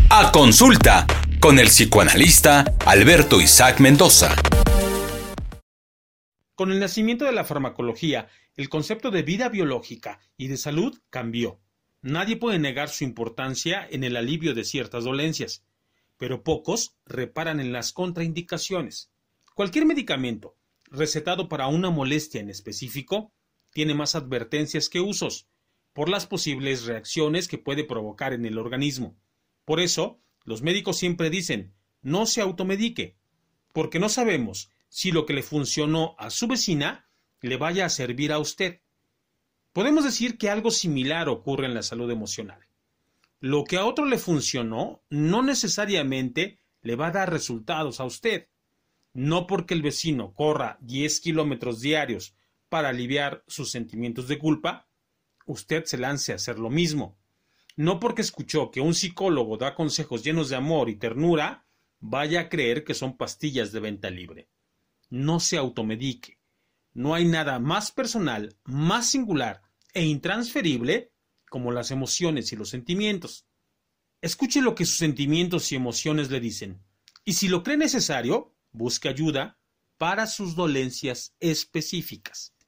A Consulta con el psicoanalista Alberto Isaac Mendoza. Con el nacimiento de la farmacología, el concepto de vida biológica y de salud cambió. Nadie puede negar su importancia en el alivio de ciertas dolencias, pero pocos reparan en las contraindicaciones. Cualquier medicamento recetado para una molestia en específico tiene más advertencias que usos, por las posibles reacciones que puede provocar en el organismo. Por eso, los médicos siempre dicen, no se automedique, porque no sabemos si lo que le funcionó a su vecina le vaya a servir a usted. Podemos decir que algo similar ocurre en la salud emocional. Lo que a otro le funcionó no necesariamente le va a dar resultados a usted. No porque el vecino corra 10 kilómetros diarios para aliviar sus sentimientos de culpa, usted se lance a hacer lo mismo. No porque escuchó que un psicólogo da consejos llenos de amor y ternura, vaya a creer que son pastillas de venta libre. No se automedique. No hay nada más personal, más singular e intransferible como las emociones y los sentimientos. Escuche lo que sus sentimientos y emociones le dicen. Y si lo cree necesario, busque ayuda para sus dolencias específicas.